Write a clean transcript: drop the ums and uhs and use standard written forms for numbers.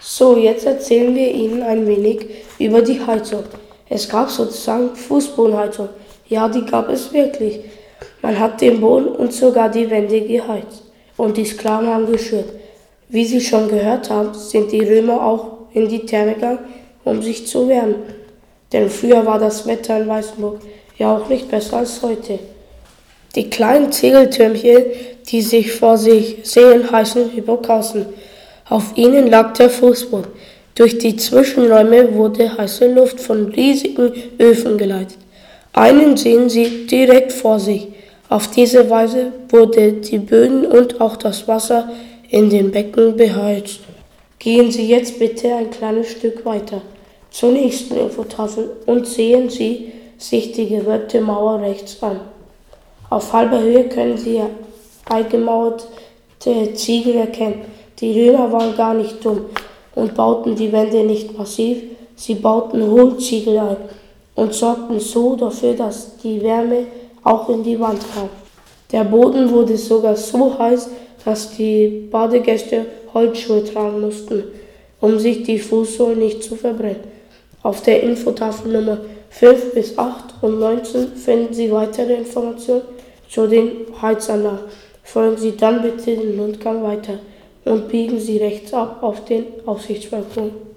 So, jetzt erzählen wir Ihnen ein wenig über die Heizung. Es gab sozusagen Fußbodenheizung. Ja, die gab es wirklich. Man hat den Boden und sogar die Wände geheizt. Und die Sklaven haben geschürt. Wie Sie schon gehört haben, sind die Römer auch in die Therme gegangen, um sich zu wärmen. Denn früher war das Wetter in Weißenburg ja auch nicht besser als heute. Die kleinen Ziegeltürmchen, die sich vor sich sehen, heißen Hypokausten. Auf ihnen lag der Fußboden. Durch die Zwischenräume wurde heiße Luft von riesigen Öfen geleitet. Einen sehen Sie direkt vor sich. Auf diese Weise wurde die Böden und auch das Wasser in den Becken beheizt. Gehen Sie jetzt bitte ein kleines Stück weiter zur nächsten Infotafel und sehen Sie sich die gewölbte Mauer rechts an. Auf halber Höhe können Sie eingemauerte Ziegel erkennen. Die Römer waren gar nicht dumm und bauten die Wände nicht massiv, sie bauten Hohlziegel ein und sorgten so dafür, dass die Wärme auch in die Wand kam. Der Boden wurde sogar so heiß, dass die Badegäste Holzschuhe tragen mussten, um sich die Fußsohlen nicht zu verbrennen. Auf der Infotafel Nummer 5 bis 8 und 19 finden Sie weitere Informationen zu den Heizanlagen. Folgen Sie dann bitte den Rundgang weiter und biegen Sie rechts ab auf den Aussichtsbalkon.